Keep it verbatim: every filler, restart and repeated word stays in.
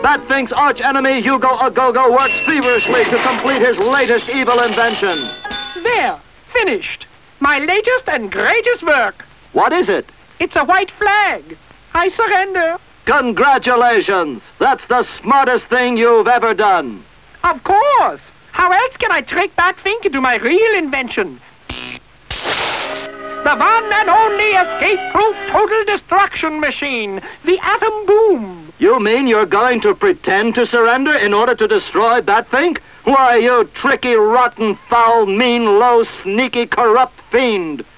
Batfink's arch-enemy, Hugo Agogo, works feverishly to complete his latest evil invention. There, finished. My latest and greatest work. What is it? It's a white flag. I surrender. Congratulations! That's the smartest thing you've ever done. Of course. How else can I trick Batfink into my real invention? The one and only escape-proof total destruction machine, the Atom Boom. You mean you're going to pretend to surrender in order to destroy Batfink? Why, you tricky, rotten, foul, mean, low, sneaky, corrupt fiend.